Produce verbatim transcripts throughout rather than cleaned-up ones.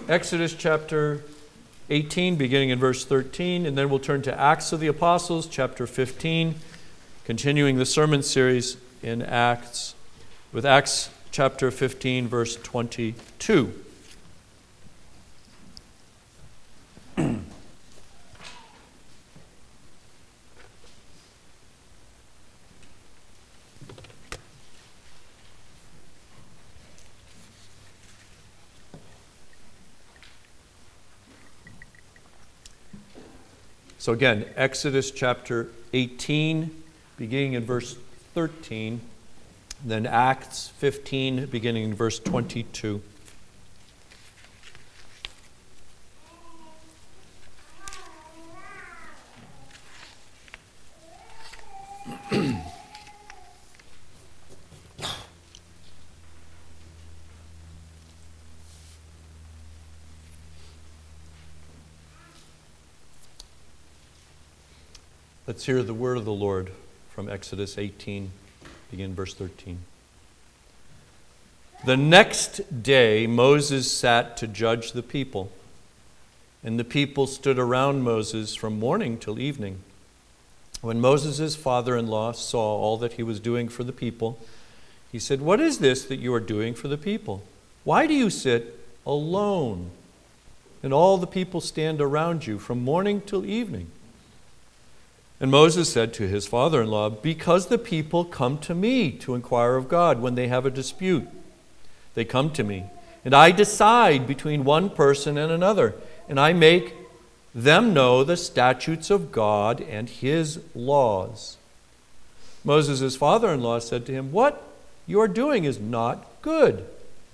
Exodus chapter eighteen, beginning in verse thirteen, and then we'll turn to Acts of the Apostles, chapter fifteen, continuing the sermon series in Acts, with Acts chapter fifteen, verse twenty-two. So again, Exodus chapter eighteen, beginning in verse thirteen, then Acts fifteen, beginning in verse twenty-two. Let's hear the word of the Lord from Exodus eighteen, begin verse thirteen. The next day Moses sat to judge the people, and the people stood around Moses from morning till evening. When Moses' father-in-law saw all that he was doing for the people, he said, "What is this that you are doing for the people? Why do you sit alone, and all the people stand around you from morning till evening?" And Moses said to his father-in-law, "Because the people come to me to inquire of God when they have a dispute. They come to me, and I decide between one person and another, and I make them know the statutes of God and his laws." Moses' father-in-law said to him, "What you are doing is not good.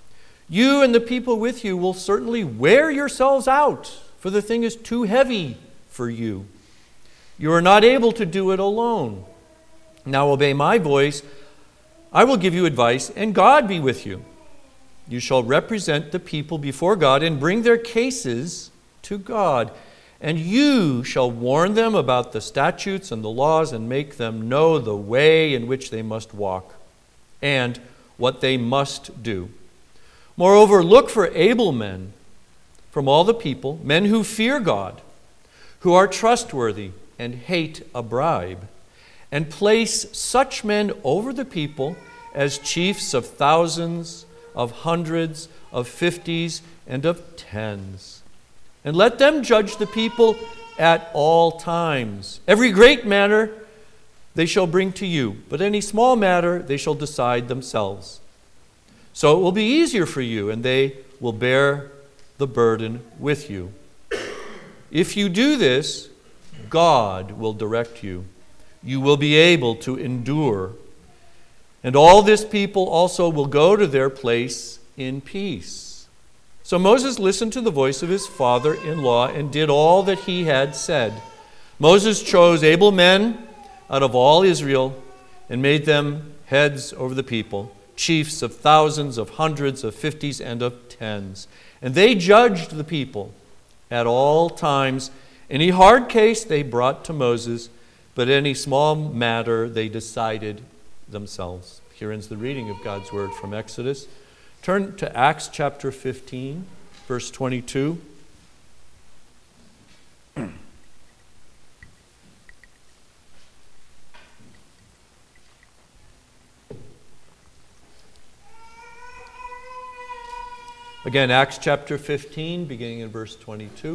You and the people with you will certainly wear yourselves out, for the thing is too heavy for you. You are not able to do it alone. Now obey my voice. I will give you advice, and God be with you. You shall represent the people before God and bring their cases to God. And you shall warn them about the statutes and the laws and make them know the way in which they must walk and what they must do. Moreover, look for able men from all the people, men who fear God, who are trustworthy and hate a bribe, and place such men over the people as chiefs of thousands, of hundreds, of fifties, and of tens. And let them judge the people at all times. Every great matter they shall bring to you, but any small matter they shall decide themselves. So it will be easier for you, and they will bear the burden with you. If you do this, God will direct you. You will be able to endure. And all this people also will go to their place in peace." So Moses listened to the voice of his father-in-law and did all that he had said. Moses chose able men out of all Israel and made them heads over the people, chiefs of thousands, of hundreds, of fifties, and of tens. And they judged the people at all times. Any hard case they brought to Moses, but any small matter they decided themselves. Here ends the reading of God's word from Exodus. Turn to Acts chapter fifteen, verse twenty-two. Again, Acts chapter fifteen, beginning in verse twenty-two.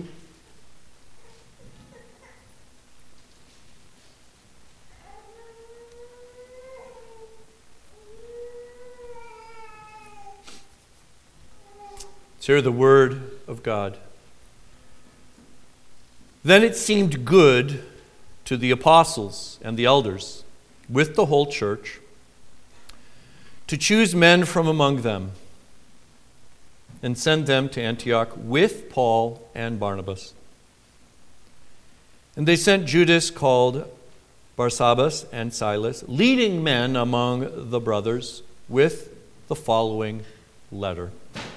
Hear the word of God. Then it seemed good to the apostles and the elders, with the whole church, to choose men from among them and send them to Antioch with Paul and Barnabas. And they sent Judas, called Barsabbas, and Silas, leading men among the brothers, with the following letter.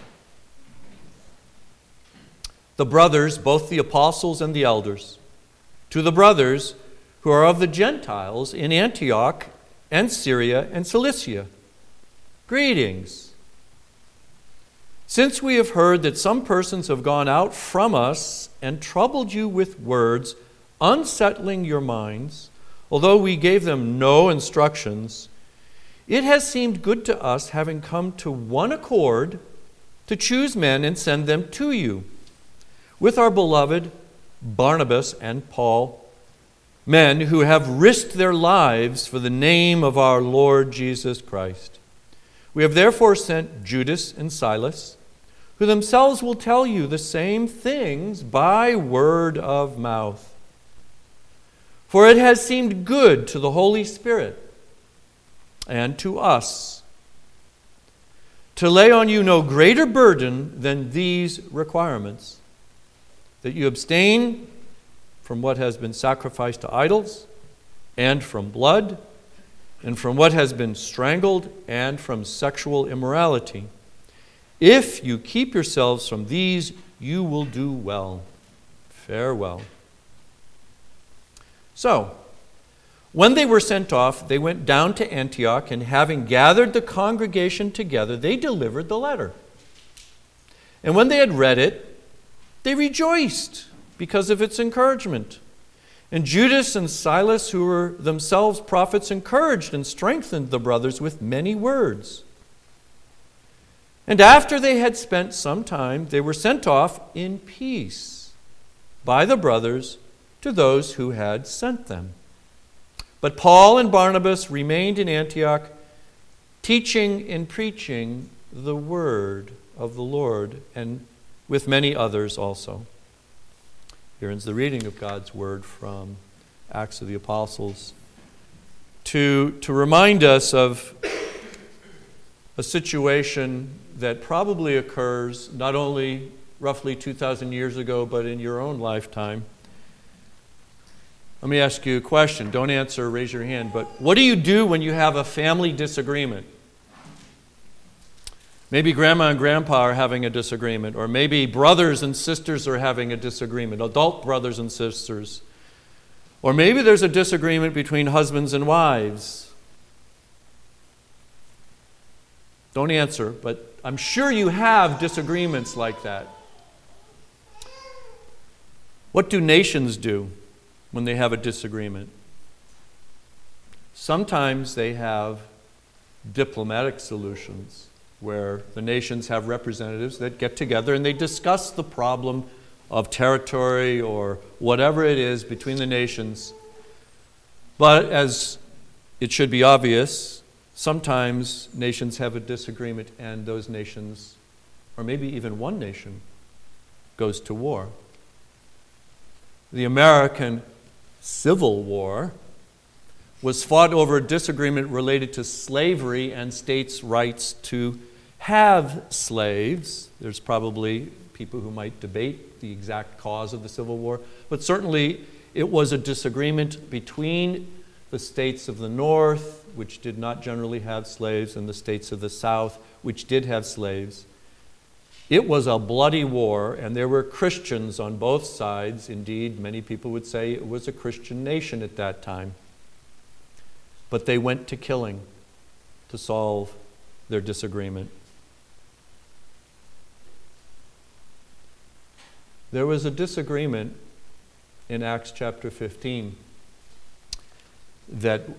The brothers, both the apostles and the elders, to the brothers who are of the Gentiles in Antioch and Syria and Cilicia, greetings. Since we have heard that some persons have gone out from us and troubled you with words, unsettling your minds, although we gave them no instructions, it has seemed good to us, having come to one accord, to choose men and send them to you, with our beloved Barnabas and Paul, men who have risked their lives for the name of our Lord Jesus Christ. We have therefore sent Judas and Silas, who themselves will tell you the same things by word of mouth. For it has seemed good to the Holy Spirit and to us to lay on you no greater burden than these requirements, that you abstain from what has been sacrificed to idols, and from blood, and from what has been strangled, and from sexual immorality. If you keep yourselves from these, you will do well. Farewell. So, when they were sent off, they went down to Antioch, and having gathered the congregation together, they delivered the letter. And when they had read it, they rejoiced because of its encouragement. And Judas and Silas, who were themselves prophets, encouraged and strengthened the brothers with many words. And after they had spent some time, they were sent off in peace by the brothers to those who had sent them. But Paul and Barnabas remained in Antioch, teaching and preaching the word of the Lord, and with many others also. Here ends the reading of God's word from Acts of the Apostles. To, to remind us of a situation that probably occurs not only roughly two thousand years ago, but in your own lifetime. Let me ask you a question. Don't answer, raise your hand. But what do you do when you have a family disagreement? Maybe grandma and grandpa are having a disagreement, or maybe brothers and sisters are having a disagreement, adult brothers and sisters. Or maybe there's a disagreement between husbands and wives. Don't answer, but I'm sure you have disagreements like that. What do nations do when they have a disagreement? Sometimes they have diplomatic solutions where the nations have representatives that get together and they discuss the problem of territory or whatever it is between the nations. But as it should be obvious, sometimes nations have a disagreement and those nations, or maybe even one nation, goes to war. The American Civil War was fought over a disagreement related to slavery and states' rights to have slaves. There's probably people who might debate the exact cause of the Civil War, but certainly it was a disagreement between the states of the North, which did not generally have slaves, and the states of the South, which did have slaves. It was a bloody war, and there were Christians on both sides. Indeed, many people would say it was a Christian nation at that time. But they went to killing to solve their disagreement. There was a disagreement in Acts chapter fifteen that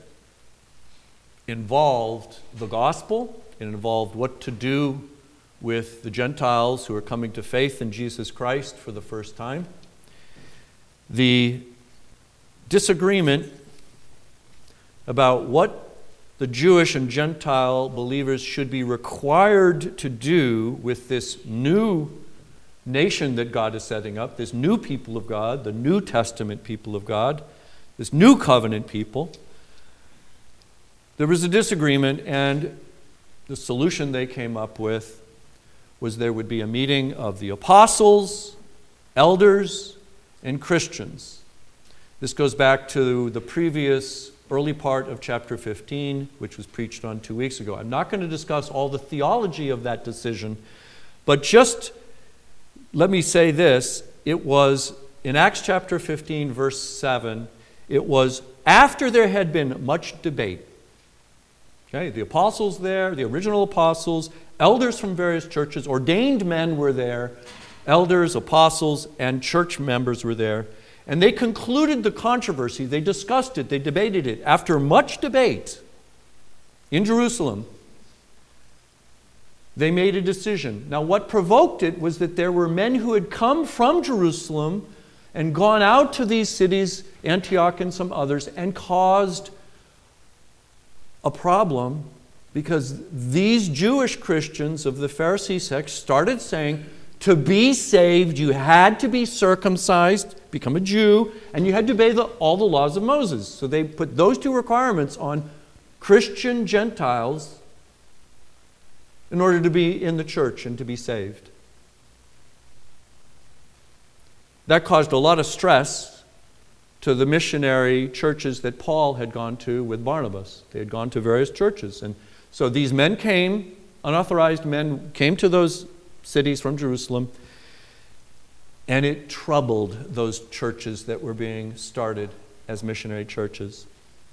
involved the gospel. It involved what to do with the Gentiles who are coming to faith in Jesus Christ for the first time. The disagreement about what the Jewish and Gentile believers should be required to do with this new nation that God is setting up, this new people of God, the New Testament people of God, this new covenant people. There was a disagreement, and the solution they came up with was there would be a meeting of the apostles, elders, and Christians. This goes back to the previous early part of chapter fifteen, which was preached on two weeks ago. I'm not going to discuss all the theology of that decision, but just let me say this. It was in Acts chapter fifteen, verse seven, it was after there had been much debate. Okay, the apostles there, the original apostles, elders from various churches, ordained men were there, elders, apostles, and church members were there. And they concluded the controversy. They discussed it. They debated it. After much debate in Jerusalem, they made a decision. Now, what provoked it was that there were men who had come from Jerusalem and gone out to these cities, Antioch and some others, and caused a problem because these Jewish Christians of the Pharisee sect started saying, to be saved, you had to be circumcised, become a Jew, and you had to obey the, all the laws of Moses. So they put those two requirements on Christian Gentiles in order to be in the church and to be saved. That caused a lot of stress to the missionary churches that Paul had gone to with Barnabas. They had gone to various churches. And so these men came, unauthorized men came to those cities from Jerusalem, and it troubled those churches that were being started as missionary churches.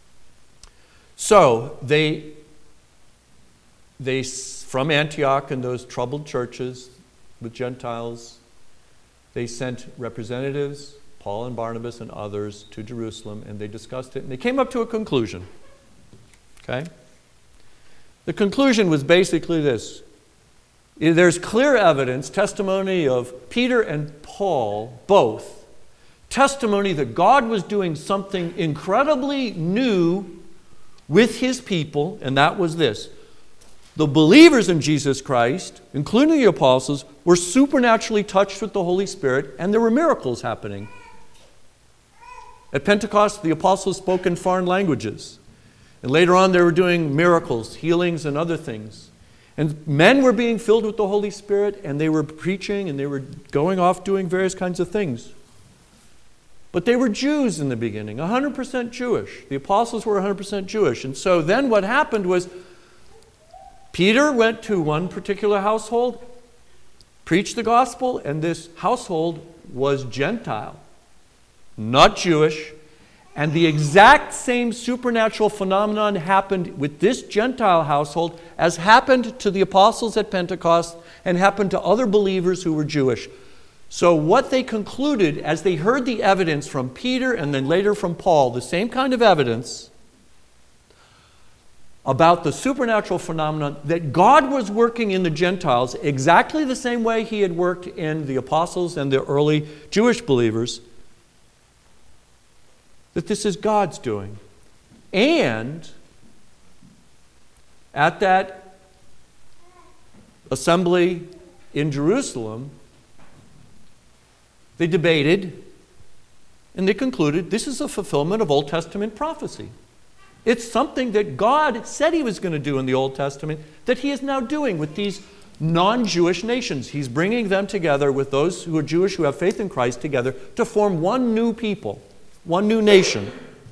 So they, they from Antioch and those troubled churches with Gentiles, they sent representatives, Paul and Barnabas and others, to Jerusalem, and they discussed it, and they came up to a conclusion. Okay? The conclusion was basically this. There's clear evidence, testimony of Peter and Paul, both, testimony that God was doing something incredibly new with his people, and that was this. The believers in Jesus Christ, including the apostles, were supernaturally touched with the Holy Spirit, and there were miracles happening. At Pentecost, the apostles spoke in foreign languages. And later on, they were doing miracles, healings, and other things. And men were being filled with the Holy Spirit, and they were preaching, and they were going off doing various kinds of things. But they were Jews in the beginning, one hundred percent Jewish. The apostles were one hundred percent Jewish. And so then what happened was Peter went to one particular household, preached the gospel, and this household was Gentile, not Jewish. And the exact same supernatural phenomenon happened with this Gentile household as happened to the apostles at Pentecost and happened to other believers who were Jewish. So what they concluded as they heard the evidence from Peter and then later from Paul, the same kind of evidence about the supernatural phenomenon, that God was working in the Gentiles exactly the same way he had worked in the apostles and the early Jewish believers, that this is God's doing. And at that assembly in Jerusalem, they debated and they concluded this is a fulfillment of Old Testament prophecy. It's something that God said he was going to do in the Old Testament that he is now doing with these non-Jewish nations. He's bringing them together with those who are Jewish who have faith in Christ together to form one new people. One new nation.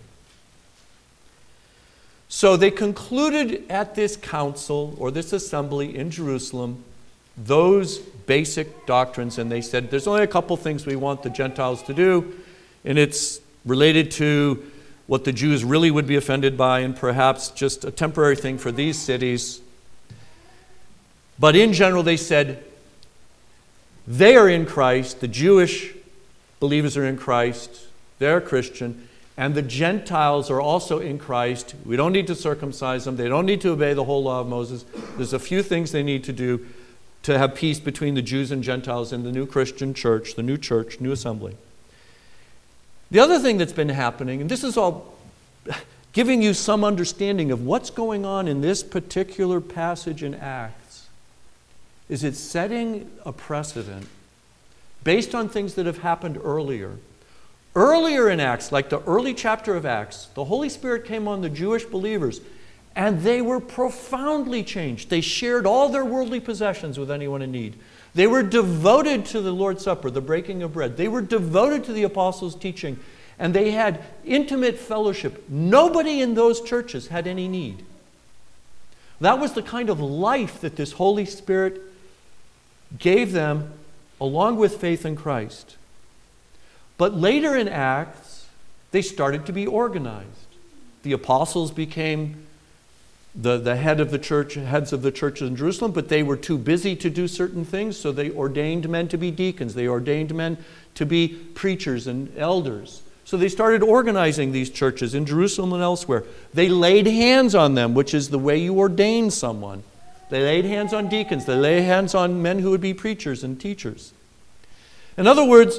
So they concluded at this council or this assembly in Jerusalem those basic doctrines, and they said there's only a couple things we want the Gentiles to do, and it's related to what the Jews really would be offended by and perhaps just a temporary thing for these cities. But in general they said they are in Christ, the Jewish believers are in Christ, they're Christian, and the Gentiles are also in Christ. We don't need to circumcise them. They don't need to obey the whole law of Moses. There's a few things they need to do to have peace between the Jews and Gentiles in the new Christian church, the new church, new assembly. The other thing that's been happening, and this is all giving you some understanding of what's going on in this particular passage in Acts, is it's setting a precedent based on things that have happened earlier. Earlier in Acts, like the early chapter of Acts, the Holy Spirit came on the Jewish believers, and they were profoundly changed. They shared all their worldly possessions with anyone in need. They were devoted to the Lord's Supper, the breaking of bread. They were devoted to the apostles' teaching, and they had intimate fellowship. Nobody in those churches had any need. That was the kind of life that this Holy Spirit gave them along with faith in Christ. But later in Acts, they started to be organized. The apostles became the, the head of the church, heads of the churches in Jerusalem, but they were too busy to do certain things, so they ordained men to be deacons. They ordained men to be preachers and elders. So they started organizing these churches in Jerusalem and elsewhere. They laid hands on them, which is the way you ordain someone. They laid hands on deacons. They laid hands on men who would be preachers and teachers. In other words,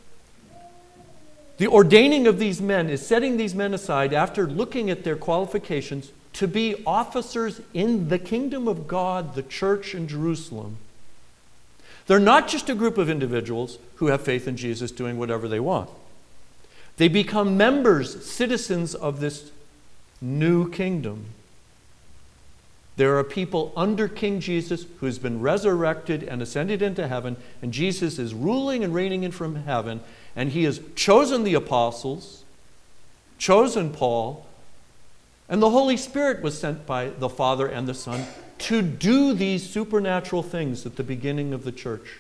the ordaining of these men is setting these men aside after looking at their qualifications to be officers in the kingdom of God, the church in Jerusalem. They're not just a group of individuals who have faith in Jesus doing whatever they want. They become members, citizens of this new kingdom. There are people under King Jesus who has been resurrected and ascended into heaven, and Jesus is ruling and reigning in from heaven, and he has chosen the apostles, chosen Paul, and the Holy Spirit was sent by the Father and the Son to do these supernatural things at the beginning of the church.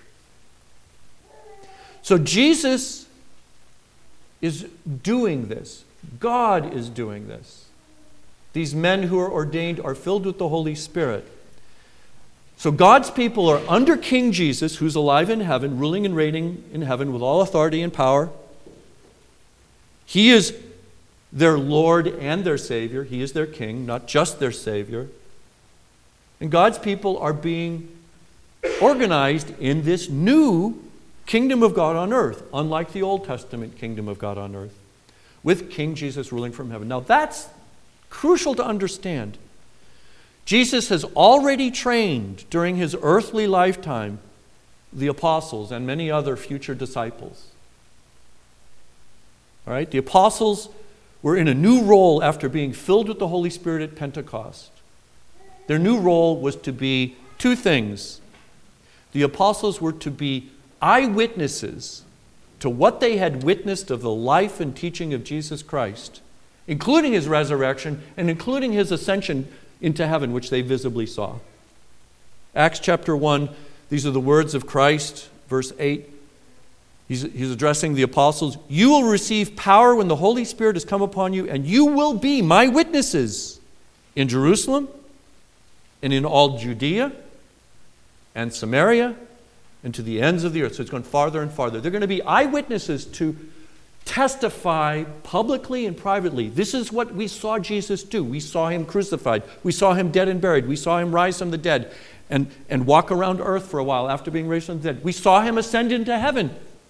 So Jesus is doing this. God is doing this. These men who are ordained are filled with the Holy Spirit. So God's people are under King Jesus, who's alive in heaven, ruling and reigning in heaven with all authority and power. He is their Lord and their Savior. He is their King, not just their Savior. And God's people are being organized in this new kingdom of God on earth, unlike the Old Testament kingdom of God on earth, with King Jesus ruling from heaven. Now that's crucial to understand. Jesus has already trained during his earthly lifetime the apostles and many other future disciples. All right? The apostles were in a new role after being filled with the Holy Spirit at Pentecost. Their new role was to be two things. The apostles were to be eyewitnesses to what they had witnessed of the life and teaching of Jesus Christ, including his resurrection and including his ascension into heaven, which they visibly saw. Acts chapter one, these are the words of Christ, verse eight. He's, he's addressing the apostles. You will receive power when the Holy Spirit has come upon you, and you will be my witnesses in Jerusalem and in all Judea and Samaria and to the ends of the earth. So it's going farther and farther. They're going to be eyewitnesses to testify publicly and privately. This is what we saw Jesus do. We saw him crucified. We saw him dead and buried. We saw him rise from the dead and, and walk around earth for a while after being raised from the dead. We saw him ascend into heaven.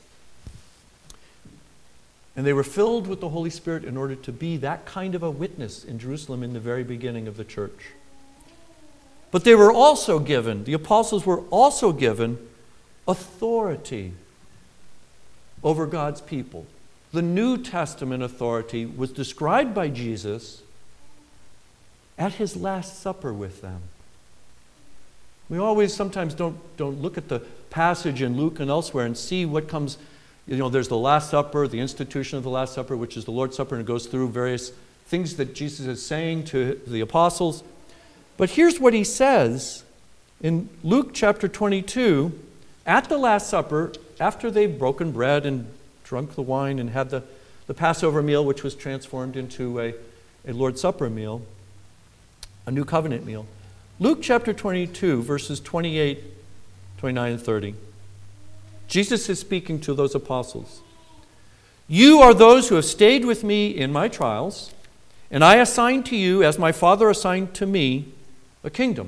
And they were filled with the Holy Spirit in order to be that kind of a witness in Jerusalem in the very beginning of the church. But they were also given, the apostles were also given authority over God's people. The New Testament authority was described by Jesus at his Last Supper with them. We always sometimes don't, don't look at the passage in Luke and elsewhere and see what comes. You know, there's the Last Supper, the institution of the Last Supper, which is the Lord's Supper, and it goes through various things that Jesus is saying to the apostles. But here's what he says in Luke chapter twenty-two, at the Last Supper, after they've broken bread and drunk the wine and had the, the Passover meal, which was transformed into a, a Lord's Supper meal, a new covenant meal. Luke chapter twenty-two, verses twenty-eight, twenty-nine, and thirty. Jesus is speaking to those apostles. You are those who have stayed with me in my trials, and I assign to you, as my Father assigned to me, a kingdom,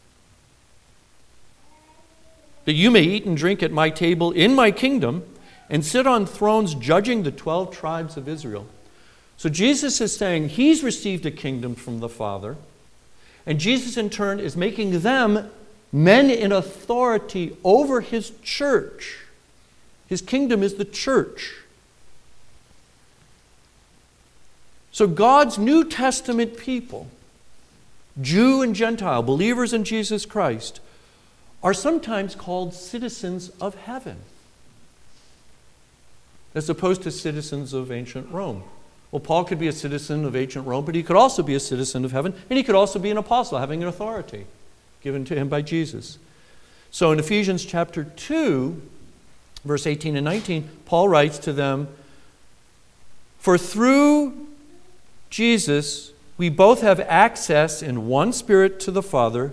that you may eat and drink at my table in my kingdom and sit on thrones judging the twelve tribes of Israel. So Jesus is saying he's received a kingdom from the Father, and Jesus in turn is making them men in authority over his church. His kingdom is the church. So God's New Testament people, Jew and Gentile, believers in Jesus Christ, are sometimes called citizens of heaven, as opposed to citizens of ancient Rome. Well, Paul could be a citizen of ancient Rome, but he could also be a citizen of heaven, and he could also be an apostle, having an authority given to him by Jesus. So in Ephesians chapter two, verse eighteen and nineteen, Paul writes to them, for through Jesus we both have access in one Spirit to the Father,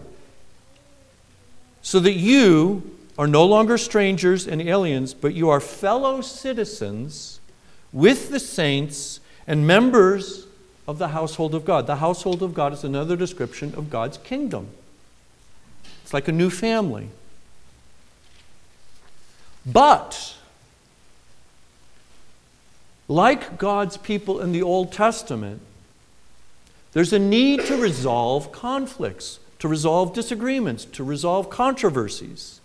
so that you are no longer strangers and aliens, but you are fellow citizens with the saints and members of the household of God. The household of God is another description of God's kingdom. It's like a new family. But, like God's people in the Old Testament, there's a need to resolve conflicts, to resolve disagreements, to resolve controversies.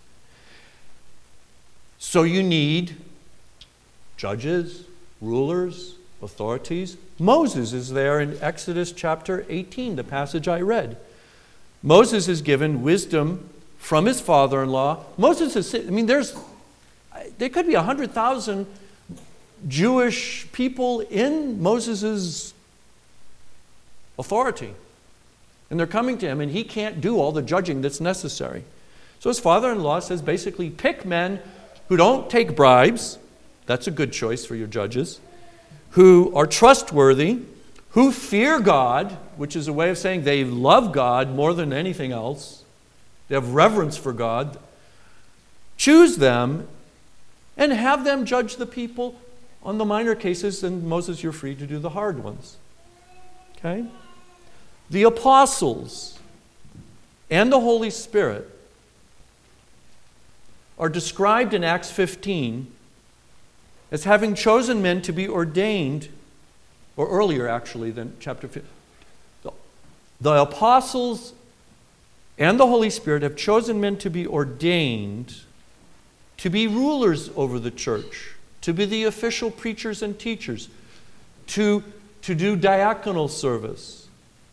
So you need judges, rulers, authorities. Moses is there in Exodus chapter eighteen, the passage I read. Moses is given wisdom from his father-in-law. Moses is, I mean, there's, there could be one hundred thousand Jewish people in Moses' authority. And they're coming to him, and he can't do all the judging that's necessary. So his father-in-law says, basically, pick men who don't take bribes. That's a good choice for your judges. Who are trustworthy, who fear God, which is a way of saying they love God more than anything else. They have reverence for God. Choose them and have them judge the people on the minor cases, and Moses, you're free to do the hard ones. Okay? The apostles and the Holy Spirit are described in Acts fifteen as having chosen men to be ordained, or earlier actually than chapter fifteen. The, the apostles and the Holy Spirit have chosen men to be ordained to be rulers over the church, to be the official preachers and teachers, to, to do diaconal service,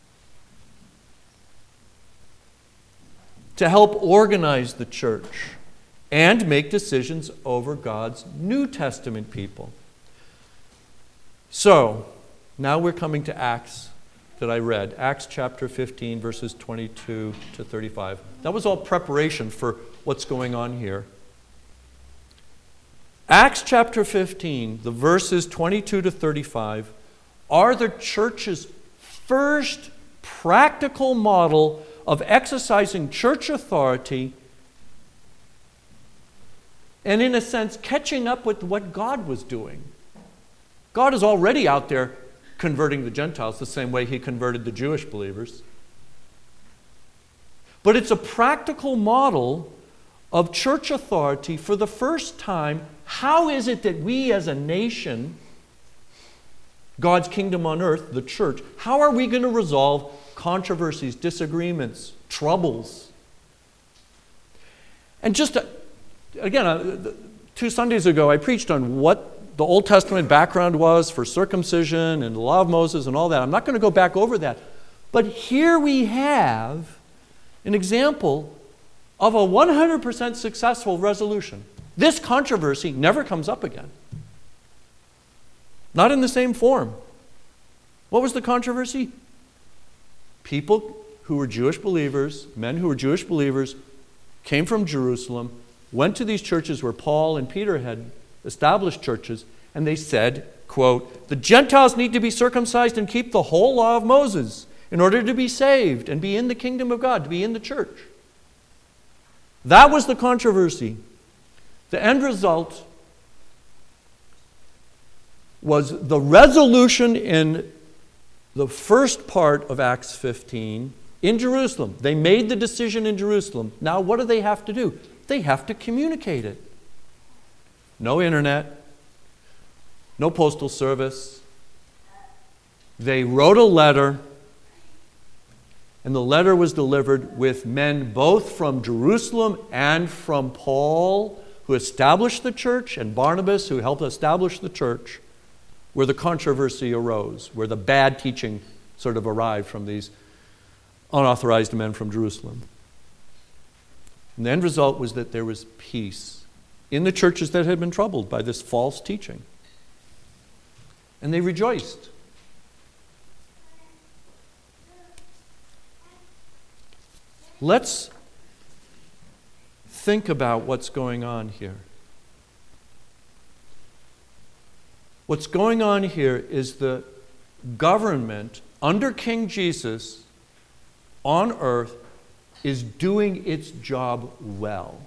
to help organize the church, and make decisions over God's New Testament people. So, now we're coming to Acts that I read. Acts chapter fifteen, verses twenty-two to thirty-five. That was all preparation for what's going on here. Acts chapter fifteen, the verses twenty-two to thirty-five, are the church's first practical model of exercising church authority and, in a sense, catching up with what God was doing. God is already out there converting the Gentiles the same way he converted the Jewish believers. But it's a practical model of church authority for the first time. How is it that we as a nation, God's kingdom on earth, the church, how are we going to resolve controversies, disagreements, troubles? And just, to, again, uh, two Sundays ago, I preached on what the Old Testament background was for circumcision and the law of Moses and all that. I'm not going to go back over that. But here we have an example of a one hundred percent successful resolution. This controversy never comes up again. Not in the same form. What was the controversy? People who were Jewish believers, men who were Jewish believers, came from Jerusalem, went to these churches where Paul and Peter had established churches, and they said, quote, the Gentiles need to be circumcised and keep the whole law of Moses in order to be saved and be in the kingdom of God, to be in the church. That was the controversy. The end result was the resolution in the first part of Acts fifteen in Jerusalem. They made the decision in Jerusalem. Now what do they have to do? They have to communicate it. No internet, no postal service. They wrote a letter, and the letter was delivered with men both from Jerusalem and from Paul, who established the church, and Barnabas, who helped establish the church, where the controversy arose, where the bad teaching sort of arrived from these unauthorized men from Jerusalem. And the end result was that there was peace in the churches that had been troubled by this false teaching. And they rejoiced. Let's think about what's going on here. What's going on here is the government under King Jesus on earth is doing its job well.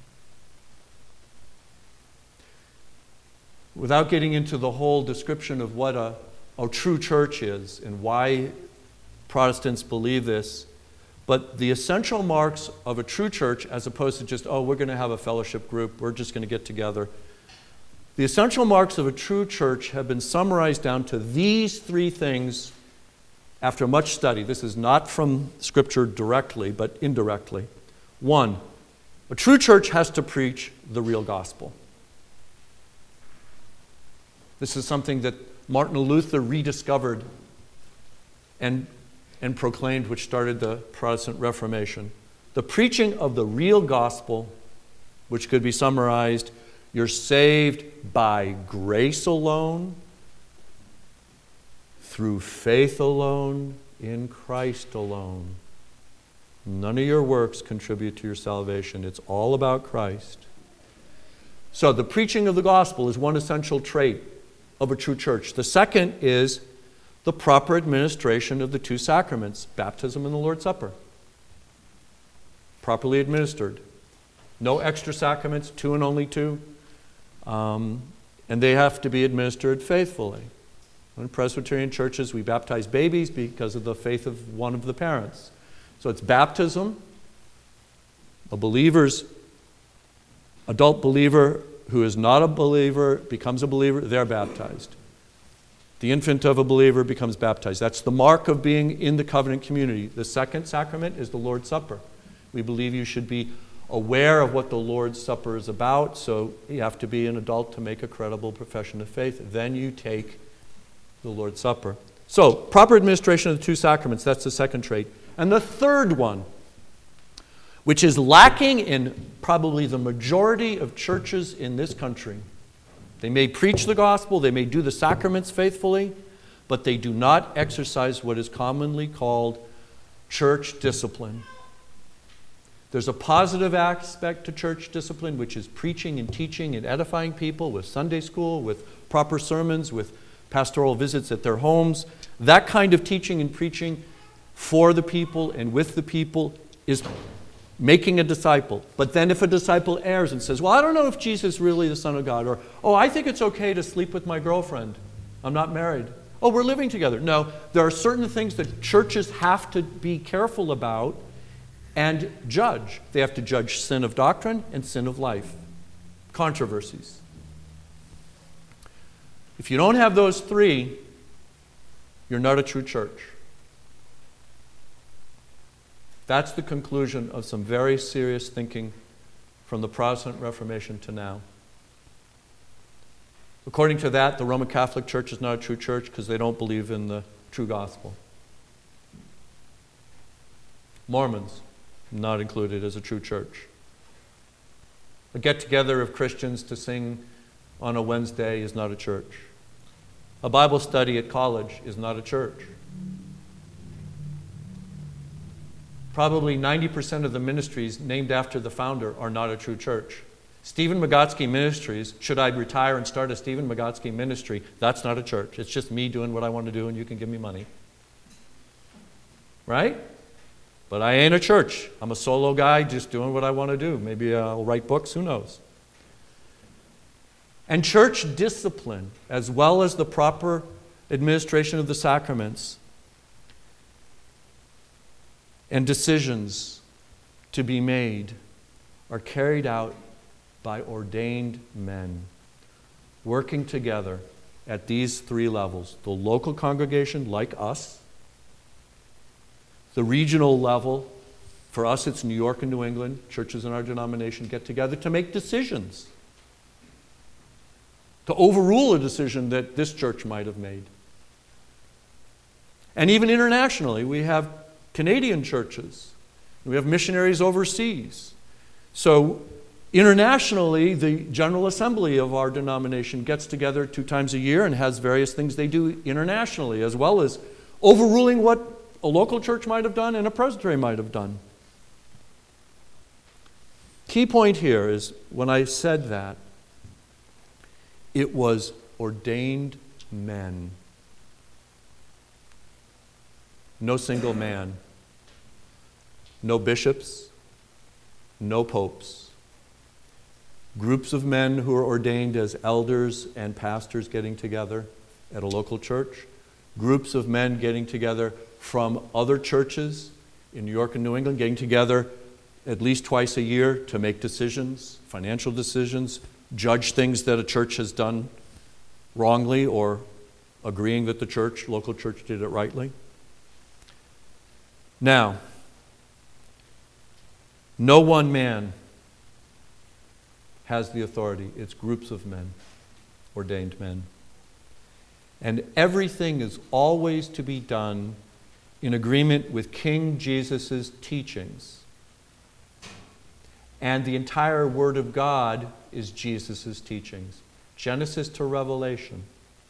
Without getting into the whole description of what a, a true church is and why Protestants believe this, but the essential marks of a true church, as opposed to just, oh, we're going to have a fellowship group, we're just going to get together. The essential marks of a true church have been summarized down to these three things after much study. This is not from Scripture directly, but indirectly. One, a true church has to preach the real gospel. This is something that Martin Luther rediscovered and, and proclaimed, which started the Protestant Reformation. The preaching of the real gospel, which could be summarized, you're saved by grace alone, through faith alone, in Christ alone. None of your works contribute to your salvation. It's all about Christ. So the preaching of the gospel is one essential trait of a true church. The second is the proper administration of the two sacraments, baptism and the Lord's Supper. Properly administered. No extra sacraments, two and only two. Um, and they have to be administered faithfully. In Presbyterian churches, we baptize babies because of the faith of one of the parents. So it's baptism. A believer's, adult believer who is not a believer becomes a believer, they're baptized. The infant of a believer becomes baptized. That's the mark of being in the covenant community. The second sacrament is the Lord's Supper. We believe you should be aware of what the Lord's Supper is about, so you have to be an adult to make a credible profession of faith. Then you take the Lord's Supper. So, proper administration of the two sacraments, that's the second trait. And the third one, which is lacking in probably the majority of churches in this country. They may preach the gospel, they may do the sacraments faithfully, but they do not exercise what is commonly called church discipline. There's a positive aspect to church discipline, which is preaching and teaching and edifying people with Sunday school, with proper sermons, with pastoral visits at their homes. That kind of teaching and preaching for the people and with the people is making a disciple. But then if a disciple errs and says, well, I don't know if Jesus is really the Son of God, or, oh, I think it's okay to sleep with my girlfriend. I'm not married. Oh, we're living together. No, there are certain things that churches have to be careful about and judge. They have to judge sin of doctrine and sin of life. Controversies. If you don't have those three, you're not a true church. That's the conclusion of some very serious thinking from the Protestant Reformation to now. According to that, the Roman Catholic Church is not a true church because they don't believe in the true gospel. Mormons, not included as a true church. A get-together of Christians to sing on a Wednesday is not a church. A Bible study at college is not a church. Probably ninety percent of the ministries named after the founder are not a true church. Stephen Magotsky Ministries, should I retire and start a Stephen Magotsky ministry, that's not a church. It's just me doing what I want to do and you can give me money. Right? But I ain't a church. I'm a solo guy just doing what I want to do. Maybe I'll write books, who knows? And church discipline, as well as the proper administration of the sacraments and decisions to be made, are carried out by ordained men working together at these three levels. The local congregation, like us. The regional level, for us it's New York and New England. Churches in our denomination get together to make decisions, to overrule a decision that this church might have made. And even internationally, we have Canadian churches. We have missionaries overseas. So internationally, the General Assembly of our denomination gets together two times a year and has various things they do internationally, as well as overruling what a local church might have done and a presbytery might have done. Key point here is when I said that, it was ordained men. no single man, no bishops, no popes. Groups of men who are ordained as elders and pastors getting together at a local church. Groups of men getting together from other churches in New York and New England, getting together at least twice a year to make decisions, financial decisions, judge things that a church has done wrongly or agreeing that the church, local church, did it rightly. Now, no one man has the authority. It's groups of men, ordained men. And everything is always to be done in agreement with King Jesus' teachings. And the entire Word of God is Jesus' teachings. Genesis to Revelation.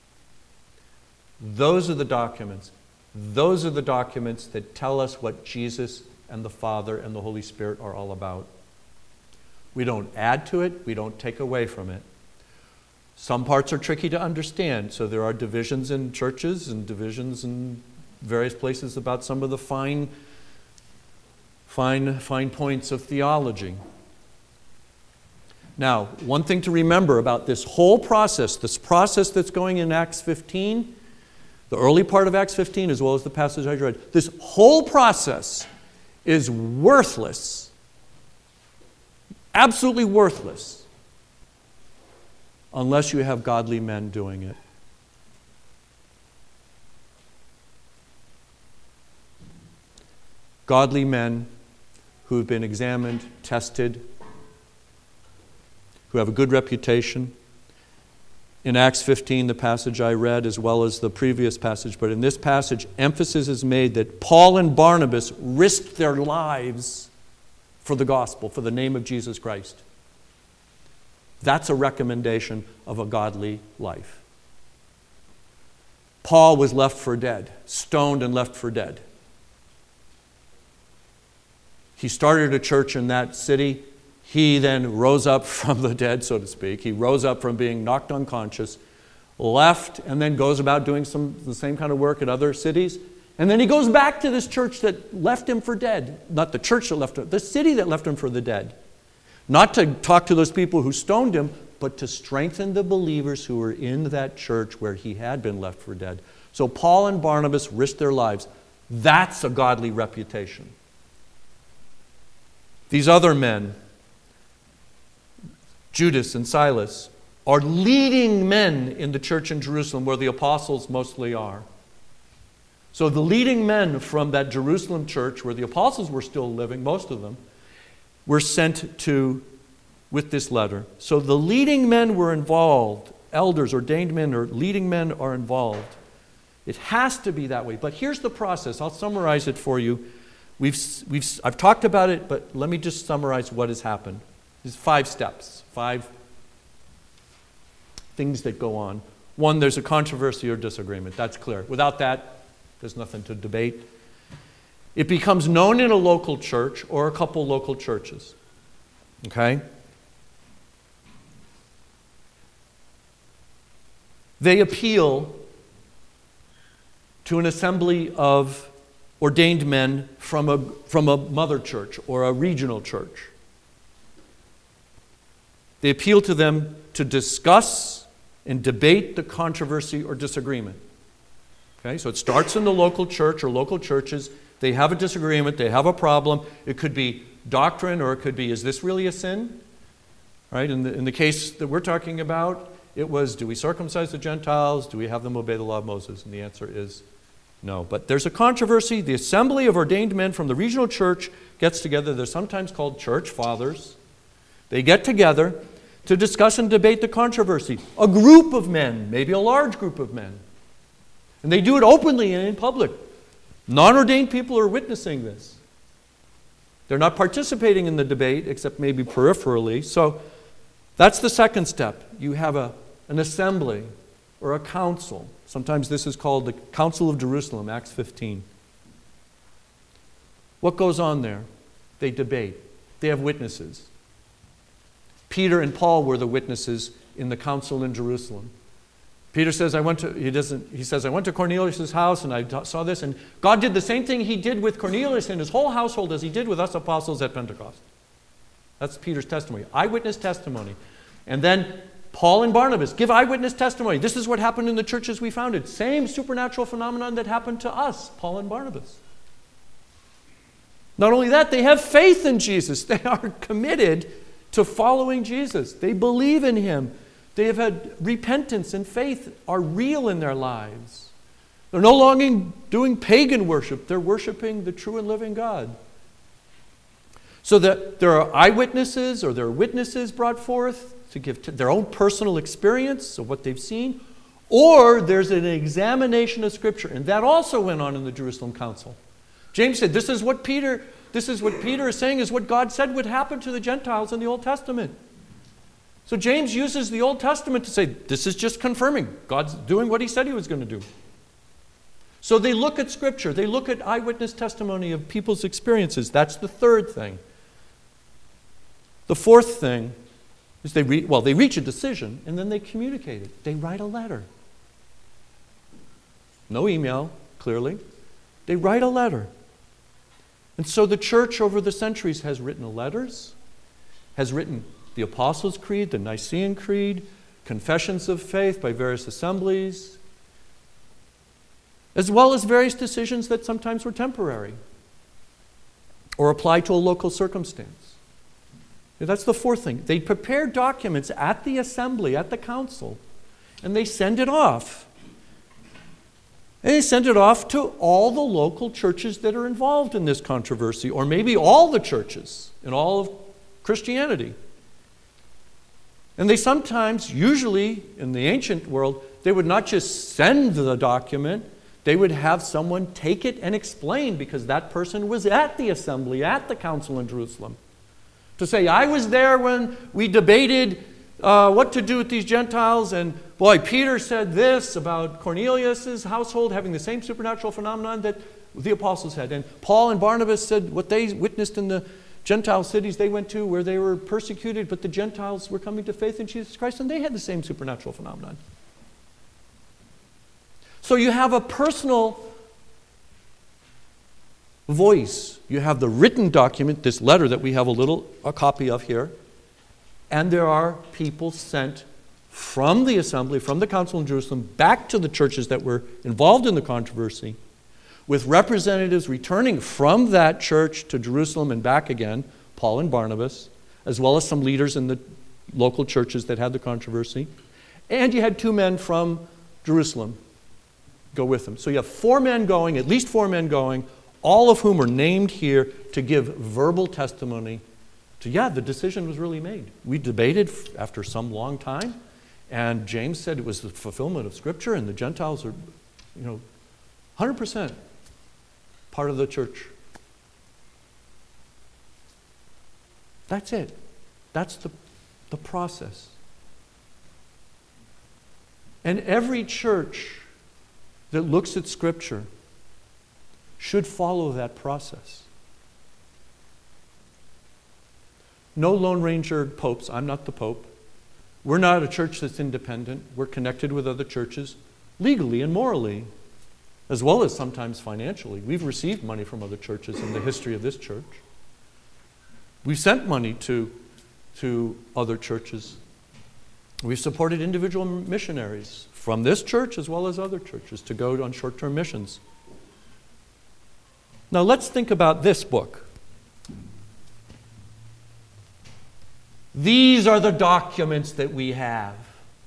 Those are the documents. Those are the documents that tell us what Jesus and the Father and the Holy Spirit are all about. We don't add to it. We don't take away from it. Some parts are tricky to understand, so there are divisions in churches and divisions in various places about some of the fine, fine, fine points of theology. Now, one thing to remember about this whole process, this process that's going in Acts fifteen, the early part of Acts fifteen as well as the passage I read, this whole process is worthless, absolutely worthless, unless you have godly men doing it. Godly men who have been examined, tested, who have a good reputation. In Acts fifteen, the passage I read, as well as the previous passage, but in this passage, emphasis is made that Paul and Barnabas risked their lives for the gospel, for the name of Jesus Christ. That's a recommendation of a godly life. Paul was left for dead, stoned and left for dead. He started a church in that city. He then rose up from the dead, so to speak. He rose up from being knocked unconscious, left, and then goes about doing some the same kind of work at other cities. And then he goes back to this church that left him for dead. Not the church that left him, the city that left him for the dead. Not to talk to those people who stoned him, but to strengthen the believers who were in that church where he had been left for dead. So Paul and Barnabas risked their lives. That's a godly reputation. These other men, Judas and Silas, are leading men in the church in Jerusalem where the apostles mostly are. So the leading men from that Jerusalem church where the apostles were still living, most of them, were sent to with this letter. So the leading men were involved. Elders, ordained men, or leading men are involved. It has to be that way. But here's the process. I'll summarize it for you. We've, we've, I've talked about it, but let me just summarize what has happened. There's five steps, five things that go on. One, there's a controversy or disagreement. That's clear. Without that, there's nothing to debate. It becomes known in a local church or a couple local churches. Okay? They appeal to an assembly of ordained men from a, from a mother church or a regional church. They appeal to them to discuss and debate the controversy or disagreement. Okay, so it starts in the local church or local churches. They have a disagreement, they have a problem. It could be doctrine, or it could be, is this really a sin? Right? In the, in the case that we're talking about, it was, do we circumcise the Gentiles? Do we have them obey the law of Moses? And the answer is no. But there's a controversy. The assembly of ordained men from the regional church gets together. They're sometimes called church fathers. They get together to discuss and debate the controversy. A group of men, maybe a large group of men. And they do it openly and in public. Non-ordained people are witnessing this. They're not participating in the debate, except maybe peripherally. So that's the second step. You have a, an assembly or a council. Sometimes this is called the Council of Jerusalem, Acts fifteen. What goes on there? They debate. They have witnesses. Peter and Paul were the witnesses in the council in Jerusalem. Peter says, I went to, he doesn't, he says, I went to Cornelius' house and I saw this, and God did the same thing he did with Cornelius and his whole household as he did with us apostles at Pentecost. That's Peter's testimony, eyewitness testimony. And then Paul and Barnabas give eyewitness testimony. This is what happened in the churches we founded. Same supernatural phenomenon that happened to us, Paul and Barnabas. Not only that, they have faith in Jesus. They are committed to following Jesus. They believe in him. They have had repentance and faith are real in their lives. They're no longer doing pagan worship. They're worshiping the true and living God. So that there are eyewitnesses or there are witnesses brought forth to give t- their own personal experience of what they've seen, or there's an examination of Scripture. And that also went on in the Jerusalem Council. James said, this is what Peter, this is what Peter is saying is what God said would happen to the Gentiles in the Old Testament. So James uses the Old Testament to say, this is just confirming God's doing what he said he was going to do. So they look at Scripture. They look at eyewitness testimony of people's experiences. That's the third thing. The fourth thing is they, re- well, they reach a decision and then they communicate it. They write a letter. No email, clearly. They write a letter. And so the church over the centuries has written letters, has written the Apostles' Creed, the Nicene Creed, confessions of faith by various assemblies, as well as various decisions that sometimes were temporary or apply to a local circumstance. That's the fourth thing. They prepare documents at the assembly, at the council, and they send it off. And they send it off to all the local churches that are involved in this controversy, or maybe all the churches in all of Christianity. And they sometimes, usually in the ancient world, they would not just send the document, they would have someone take it and explain, because that person was at the assembly, at the council in Jerusalem. To say, I was there when we debated uh, what to do with these Gentiles, and boy, Peter said this about Cornelius' household having the same supernatural phenomenon that the apostles had. And Paul and Barnabas said what they witnessed in the Gentile cities they went to where they were persecuted, but the Gentiles were coming to faith in Jesus Christ, and they had the same supernatural phenomenon. So you have a personal voice. You have the written document, this letter that we have a little a copy of here, and there are people sent from the assembly, from the council in Jerusalem, back to the churches that were involved in the controversy, with representatives returning from that church to Jerusalem and back again, Paul and Barnabas, as well as some leaders in the local churches that had the controversy. And you had two men from Jerusalem go with them. So you have four men going, at least four men going, all of whom are named here to give verbal testimony to, yeah, the decision was really made. We debated after some long time, and James said it was the fulfillment of Scripture, and the Gentiles are, you know, one hundred percent part of the church. That's it. That's the, the process. And every church that looks at Scripture should follow that process. No Lone Ranger popes. I'm not the Pope. We're not a church that's independent. We're connected with other churches legally and morally, as well as sometimes financially. We've received money from other churches in the history of this church. We've sent money to, to other churches. We've supported individual missionaries from this church as well as other churches to go on short-term missions. Now let's think about this book. These are the documents that we have.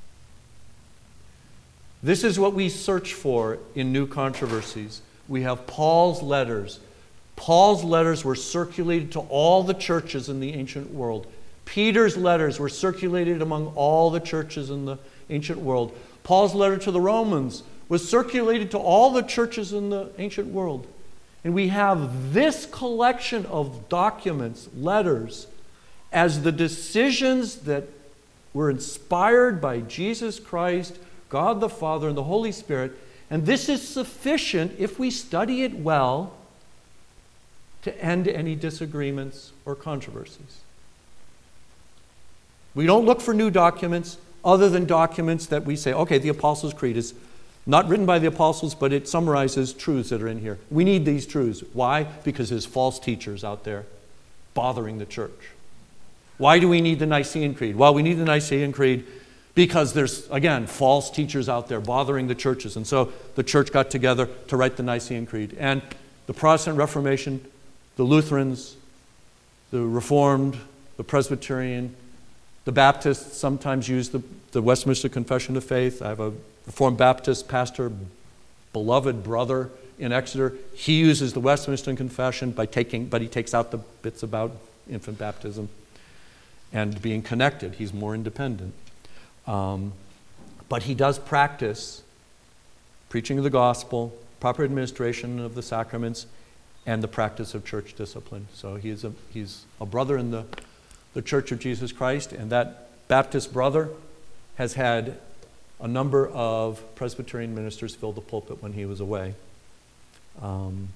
This is what we search for in new controversies. We have Paul's letters. Paul's letters were circulated to all the churches in the ancient world. Peter's letters were circulated among all the churches in the ancient world. Paul's letter to the Romans was circulated to all the churches in the ancient world. And we have this collection of documents, letters, as the decisions that were inspired by Jesus Christ, God the Father, and the Holy Spirit. And this is sufficient, if we study it well, to end any disagreements or controversies. We don't look for new documents. other than documents that we say, okay, the Apostles' Creed is not written by the apostles, but it summarizes truths that are in here. We need these truths. Why? Because there's false teachers out there bothering the church. Why do we need the Nicene Creed? Well, we need the Nicene Creed because there's, again, false teachers out there bothering the churches. And so the church got together to write the Nicene Creed. And the Protestant Reformation, the Lutherans, the Reformed, the Presbyterian, the Baptists sometimes use the, the Westminster Confession of Faith. I have a Reformed Baptist pastor, beloved brother in Exeter. He uses the Westminster Confession by taking, but he takes out the bits about infant baptism and being connected. He's more independent. Um, but he does practice preaching of the gospel, proper administration of the sacraments, and the practice of church discipline. So he is a, he's a brother in the, the Church of Jesus Christ, and that Baptist brother has had a number of Presbyterian ministers fill the pulpit when he was away. Um,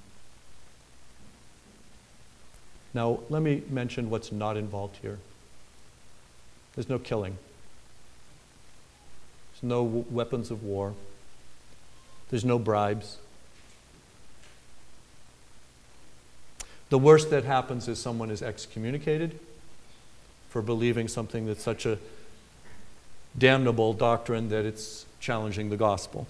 now, let me mention what's not involved here. There's no killing. There's no w- weapons of war. There's no bribes. The worst that happens is someone is excommunicated for believing something that's such a damnable doctrine that it's challenging the gospel.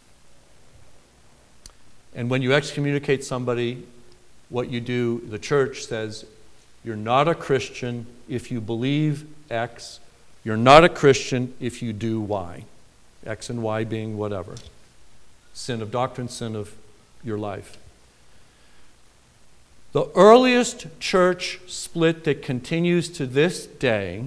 And when you excommunicate somebody, what you do, the church says, you're not a Christian if you believe X. You're not a Christian if you do Y. X and Y being whatever. Sin of doctrine, sin of your life. The earliest church split that continues to this day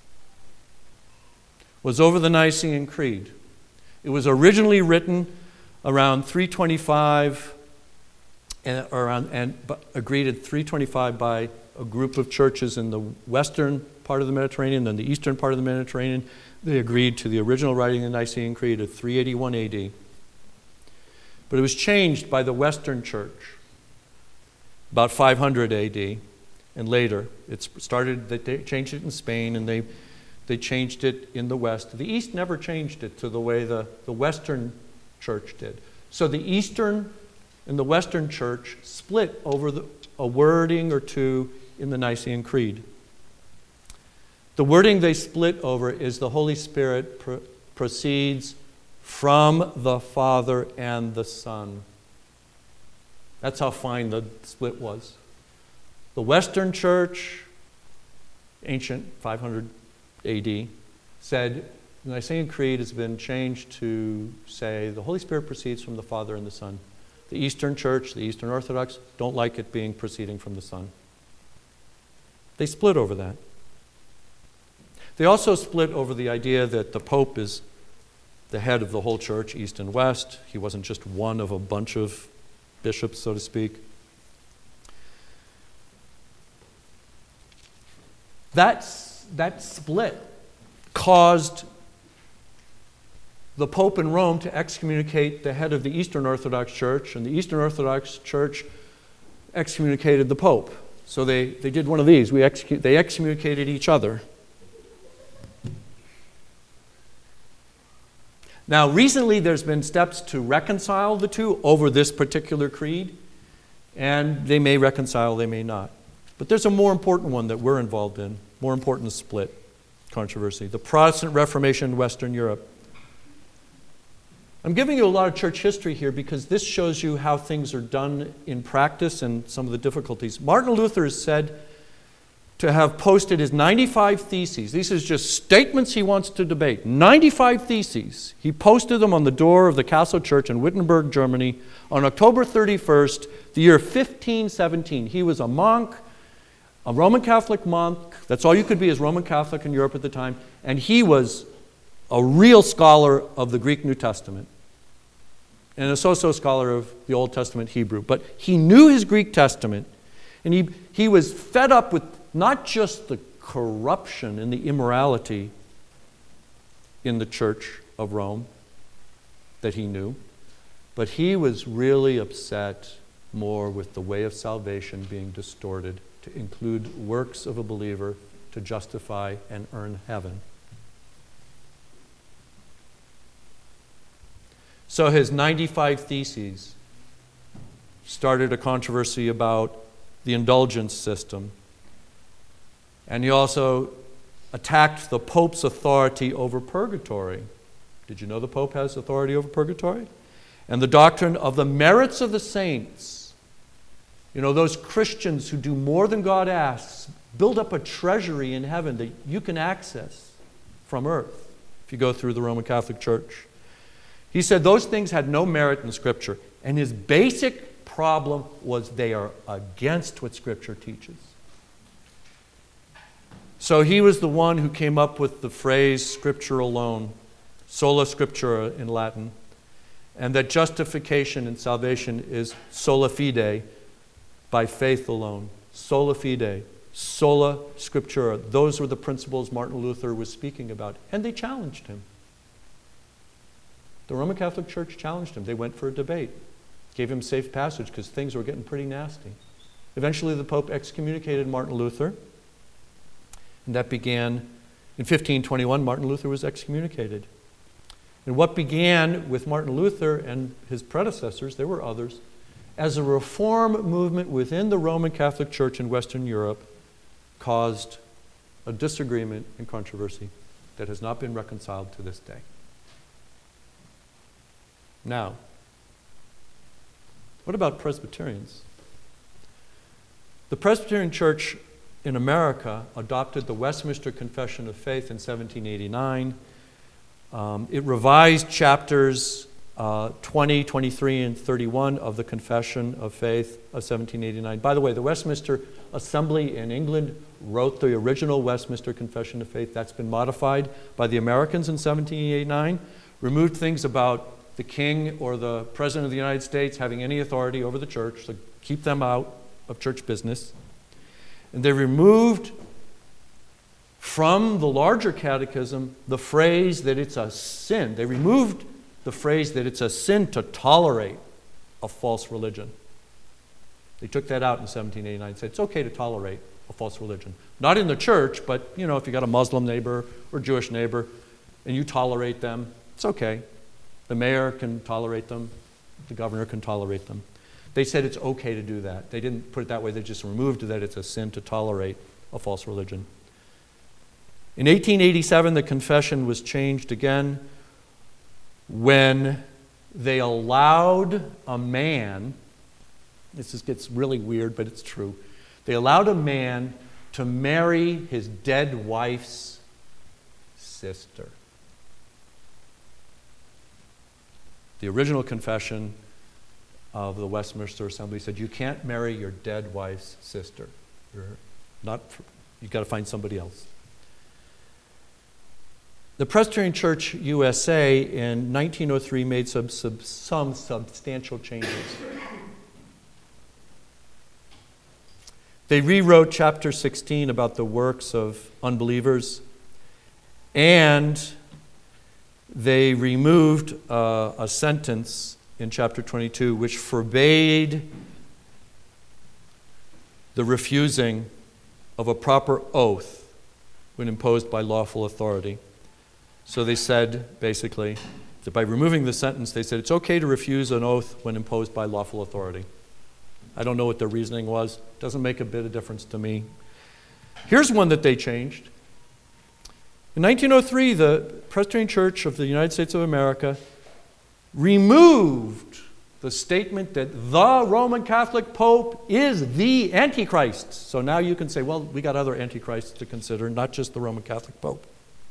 was over the Nicene Creed. It was originally written around three twenty-five and, around, and agreed at three twenty-five by a group of churches in the western part of the Mediterranean and the eastern part of the Mediterranean. They agreed to the original writing of the Nicene Creed of three eighty-one A D. But it was changed by the Western Church about five hundred A D and later. It started, they changed it in Spain and they They changed it in the West. The East never changed it to the way the, the Western Church did. So the Eastern and the Western Church split over the, a wording or two in the Nicene Creed. The wording they split over is the Holy Spirit pr- proceeds from the Father and the Son. That's how fine the split was. The Western Church, ancient five hundred A D, said the Nicene Creed has been changed to say the Holy Spirit proceeds from the Father and the Son. The Eastern Church, the Eastern Orthodox, don't like it being proceeding from the Son. They split over that. They also split over the idea that the Pope is the head of the whole church, East and West. He wasn't just one of a bunch of bishops, so to speak. That's, that split caused the Pope in Rome to excommunicate the head of the Eastern Orthodox Church, and the Eastern Orthodox Church excommunicated the Pope. So they, they did one of these. We excu- they excommunicated each other. Now, recently there's been steps to reconcile the two over this particular creed, and they may reconcile, they may not. But there's a more important one that we're involved in, more important split controversy, the Protestant Reformation in Western Europe. I'm giving you a lot of church history here because this shows you how things are done in practice and some of the difficulties. Martin Luther is said to have posted his ninety-five theses. These are just statements he wants to debate. ninety-five theses. He posted them on the door of the Castle Church in Wittenberg, Germany on October thirty-first, the year fifteen seventeen. He was a monk, a Roman Catholic monk. That's all you could be as Roman Catholic in Europe at the time. And he was a real scholar of the Greek New Testament and a so-so scholar of the Old Testament Hebrew. But he knew his Greek Testament, and he, he was fed up with not just the corruption and the immorality in the Church of Rome that he knew, but he was really upset more with the way of salvation being distorted to include works of a believer to justify and earn heaven. So his ninety-five Theses started a controversy about the indulgence system. And he also attacked the Pope's authority over purgatory. Did you know the Pope has authority over purgatory? And the doctrine of the merits of the saints. You know, those Christians who do more than God asks, build up a treasury in heaven that you can access from earth if you go through the Roman Catholic Church. He said those things had no merit in Scripture. And his basic problem was they are against what Scripture teaches. So he was the one who came up with the phrase Scripture alone, sola scriptura in Latin, and that justification and salvation is sola fide, by faith alone. Sola fide, sola scriptura. Those were the principles Martin Luther was speaking about, and they challenged him. The Roman Catholic Church challenged him. They went for a debate, gave him safe passage because things were getting pretty nasty. Eventually the Pope excommunicated Martin Luther, and that began in fifteen twenty-one. Martin Luther was excommunicated. And what began with Martin Luther and his predecessors, there were others, as a reform movement within the Roman Catholic Church in Western Europe, caused a disagreement and controversy that has not been reconciled to this day. Now, what about Presbyterians? The Presbyterian Church in America adopted the Westminster Confession of Faith in seventeen eighty-nine. Um, it revised chapters uh, twenty, twenty-three, and thirty-one of the Confession of Faith of seventeen eighty-nine. By the way, the Westminster Assembly in England wrote the original Westminster Confession of Faith. That's been modified by the Americans in seventeen eighty-nine, removed things about the king or the president of the United States having any authority over the church, so keep them out of church business. And they removed from the larger catechism the phrase that it's a sin. They removed the phrase that it's a sin to tolerate a false religion. They took that out in seventeen eighty-nine and said it's okay to tolerate a false religion. Not in the church, but you know, if you got a Muslim neighbor or Jewish neighbor and you tolerate them, it's okay. The mayor can tolerate them. The governor can tolerate them. They said it's okay to do that. They didn't put it that way. They just removed that it's a sin to tolerate a false religion. In eighteen eighty-seven, the confession was changed again when they allowed a man, this is, gets really weird, but it's true. They allowed a man to marry his dead wife's sister. The original confession of the Westminster Assembly said you can't marry your dead wife's sister. You're not, you've got to find somebody else. The Presbyterian Church U S A in nineteen oh three made some, some, some substantial changes. They rewrote chapter sixteen about the works of unbelievers, and they removed uh, a sentence in chapter twenty-two which forbade the refusing of a proper oath when imposed by lawful authority. So they said, basically, that by removing the sentence, they said it's okay to refuse an oath when imposed by lawful authority. I don't know what their reasoning was. Doesn't make a bit of difference to me. Here's one that they changed. In nineteen oh three, the Presbyterian Church of the United States of America removed the statement that the Roman Catholic Pope is the Antichrist. So now you can say, well, we got other Antichrists to consider, not just the Roman Catholic Pope.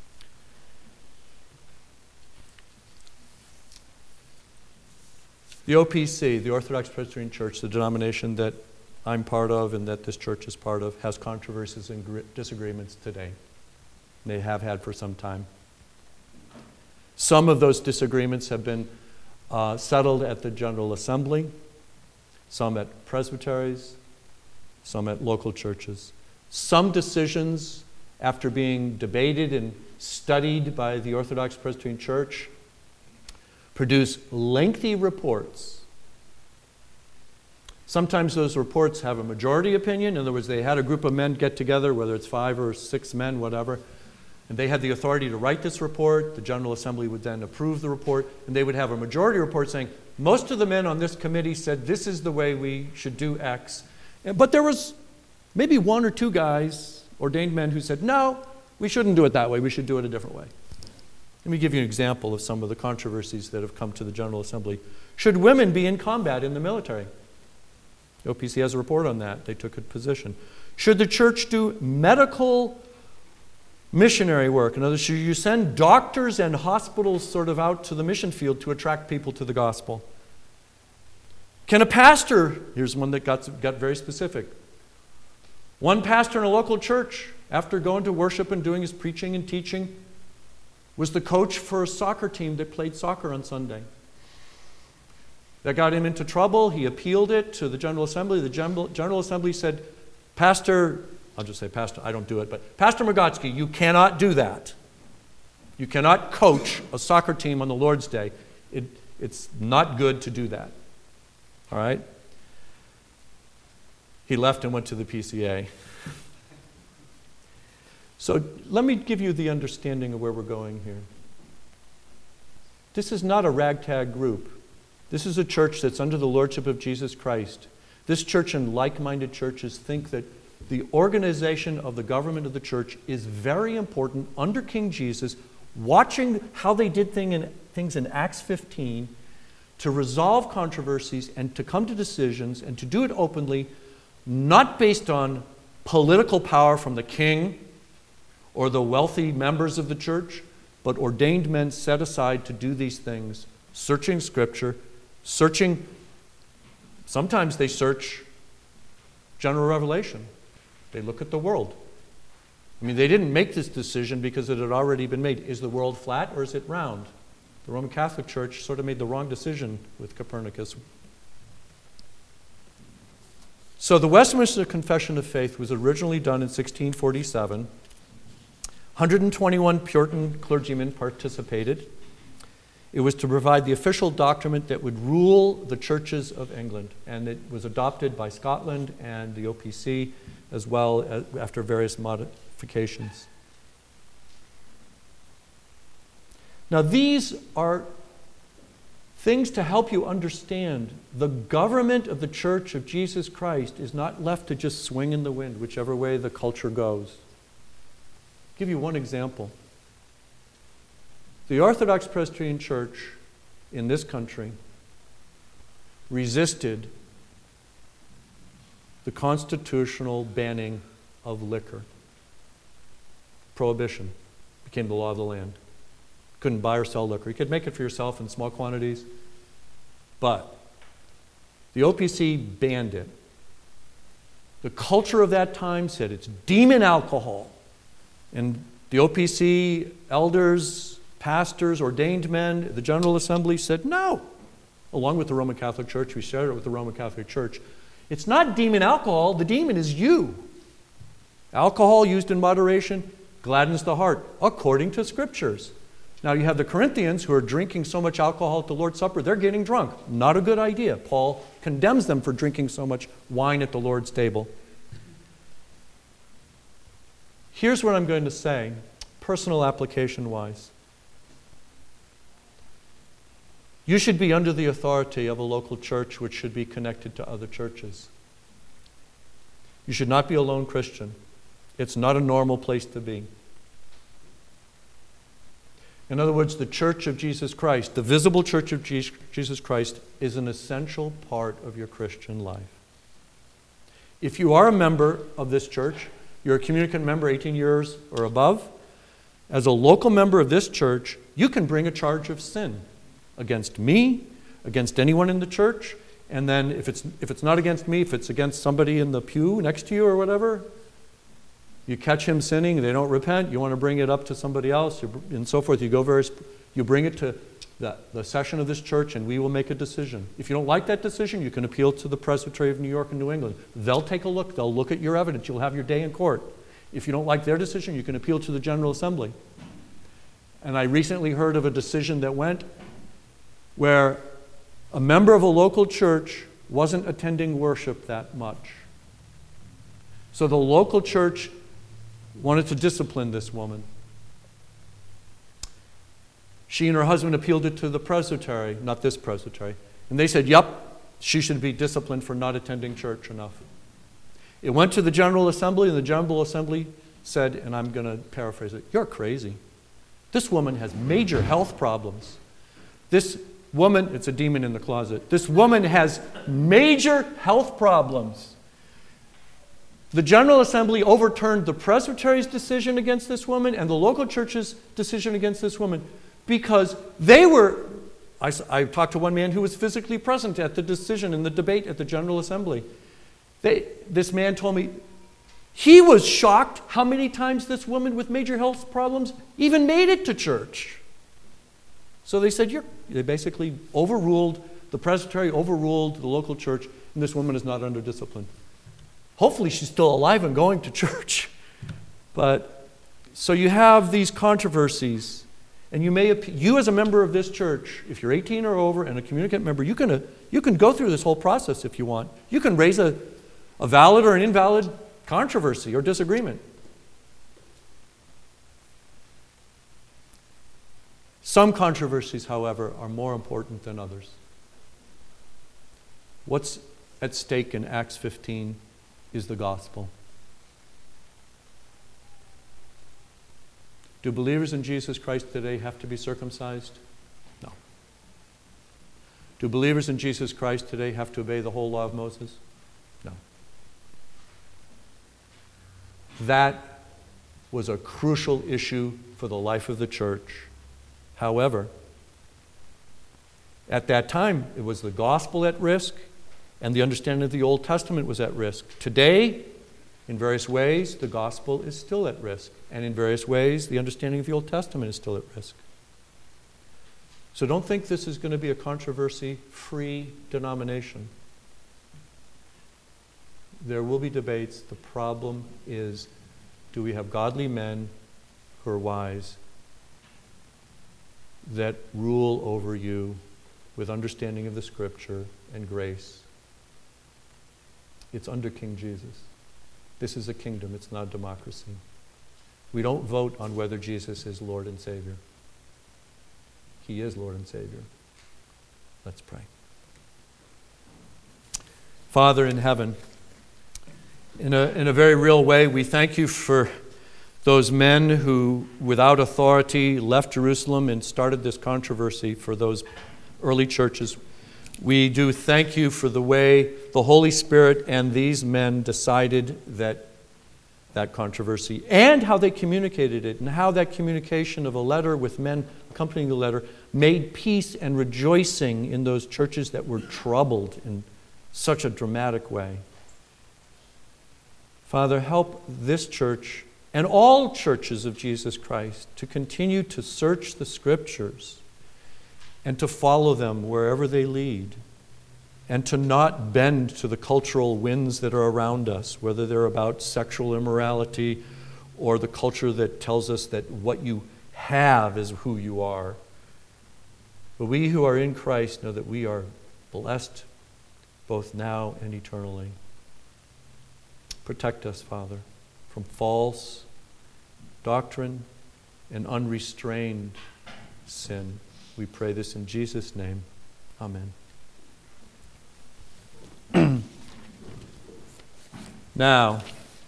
The O P C, the Orthodox Presbyterian Church, the denomination that I'm part of and that this church is part of, has controversies and disagreements today. They have had for some time. Some of those disagreements have been uh, settled at the General Assembly, some at presbyteries, some at local churches. Some decisions, after being debated and studied by the Orthodox Presbyterian Church, produce lengthy reports. Sometimes those reports have a majority opinion. In other words, they had a group of men get together, whether it's five or six men, whatever, And they had the authority to write this report. The General Assembly would then approve the report, and they would have a majority report saying, most of the men on this committee said this is the way we should do X. But there was maybe one or two guys, ordained men, who said, no, we shouldn't do it that way. We should do it a different way. Let me give you an example of some of the controversies that have come to the General Assembly. Should women be in combat in the military? The O P C has a report on that. They took a position. Should the church do medical missionary work? In other words, should you send doctors and hospitals sort of out to the mission field to attract people to the gospel? Can a pastor, here's one that got, got very specific. One pastor in a local church, after going to worship and doing his preaching and teaching, was the coach for a soccer team that played soccer on Sunday. That got him into trouble. He appealed it to the General Assembly. The General, General Assembly said, Pastor, I'll just say Pastor, I don't do it, but Pastor Magotsky, you cannot do that. You cannot coach a soccer team on the Lord's Day. It, it's not good to do that. All right? He left and went to the P C A. So let me give you the understanding of where we're going here. This is not a ragtag group. This is a church that's under the lordship of Jesus Christ. This church and like-minded churches think that the organization of the government of the church is very important under King Jesus, watching how they did thing in, things in Acts fifteen to resolve controversies and to come to decisions and to do it openly, not based on political power from the king or the wealthy members of the church, but ordained men set aside to do these things, searching Scripture, searching, sometimes they search general revelation. They look at the world. I mean, they didn't make this decision because it had already been made. Is the world flat or is it round? The Roman Catholic Church sort of made the wrong decision with Copernicus. So the Westminster Confession of Faith was originally done in sixteen forty-seven. one hundred twenty-one Puritan clergymen participated. It was to provide the official document that would rule the churches of England, and it was adopted by Scotland and the O P C as well as after various modifications. Now these are things to help you understand the government of the Church of Jesus Christ is not left to just swing in the wind, whichever way the culture goes. I'll give you one example. The Orthodox Presbyterian Church in this country resisted the constitutional banning of liquor. Prohibition became the law of the land. Couldn't buy or sell liquor. You could make it for yourself in small quantities, but the O P C banned it. The culture of that time said it's demon alcohol. And the O P C elders, pastors, ordained men, the General Assembly said no. Along with the Roman Catholic Church, we shared it with the Roman Catholic Church. It's not demon alcohol, the demon is you. Alcohol used in moderation gladdens the heart, according to scriptures. Now you have the Corinthians who are drinking so much alcohol at the Lord's Supper, they're getting drunk. Not a good idea. Paul condemns them for drinking so much wine at the Lord's table. Here's what I'm going to say, personal application-wise. You should be under the authority of a local church which should be connected to other churches. You should not be a lone Christian. It's not a normal place to be. In other words, the Church of Jesus Christ, the visible Church of Jesus Christ, is an essential part of your Christian life. If you are a member of this church, you're a communicant member eighteen years or above, as a local member of this church, you can bring a charge of sin against me, against anyone in the church, and then if it's if it's not against me, if it's against somebody in the pew next to you or whatever, you catch him sinning, they don't repent, you want to bring it up to somebody else, and so forth. You go very, you bring it to the, the session of this church, and we will make a decision. If you don't like that decision, you can appeal to the Presbytery of New York and New England. They'll take a look. They'll look at your evidence. You'll have your day in court. If you don't like their decision, you can appeal to the General Assembly. And I recently heard of a decision that went where a member of a local church wasn't attending worship that much. So the local church wanted to discipline this woman. She and her husband appealed it to the presbytery, not this presbytery, and they said, yep, she should be disciplined for not attending church enough. It went to the General Assembly, and the General Assembly said, and I'm going to paraphrase it, you're crazy. This woman has major health problems. This woman, it's a demon in the closet, this woman has major health problems. The General Assembly overturned the presbytery's decision against this woman and the local church's decision against this woman because they were, I, I talked to one man who was physically present at the decision in the debate at the General Assembly. They, this man told me he was shocked how many times this woman with major health problems even made it to church. So they said, You're, they basically overruled, the presbytery overruled the local church, and this woman is not under discipline. Hopefully she's still alive and going to church. But, so you have these controversies, and you may, you as a member of this church, if you're eighteen or over and a communicant member, you can, uh, you can go through this whole process if you want. You can raise a, a valid or an invalid controversy or disagreement. Some controversies, however, are more important than others. What's at stake in Acts fifteen is the gospel. Do believers in Jesus Christ today have to be circumcised? No. Do believers in Jesus Christ today have to obey the whole law of Moses? No. That was a crucial issue for the life of the church. However, at that time, it was the gospel at risk, and the understanding of the Old Testament was at risk. Today, in various ways, the gospel is still at risk, and in various ways, the understanding of the Old Testament is still at risk. So don't think this is going to be a controversy-free denomination. There will be debates. The problem is, do we have godly men who are wise that rule over you with understanding of the Scripture and grace? It's under King Jesus. This is a kingdom, it's not a democracy. We don't vote on whether Jesus is Lord and Savior. He is Lord and Savior. Let's pray. Father in heaven, in a, in a very real way, we thank you for those men who, without authority, left Jerusalem and started this controversy for those early churches. We do thank you for the way the Holy Spirit and these men decided that that controversy and how they communicated it and how that communication of a letter with men accompanying the letter made peace and rejoicing in those churches that were troubled in such a dramatic way. Father, help this church and all churches of Jesus Christ to continue to search the Scriptures and to follow them wherever they lead, and to not bend to the cultural winds that are around us, whether they're about sexual immorality or the culture that tells us that what you have is who you are. But we who are in Christ know that we are blessed both now and eternally. Protect us, Father, from false doctrine and unrestrained sin. We pray this in Jesus' name. Amen. Now,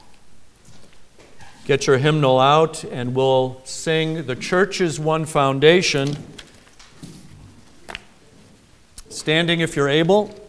get your hymnal out and we'll sing The Church is One Foundation. Standing if you're able.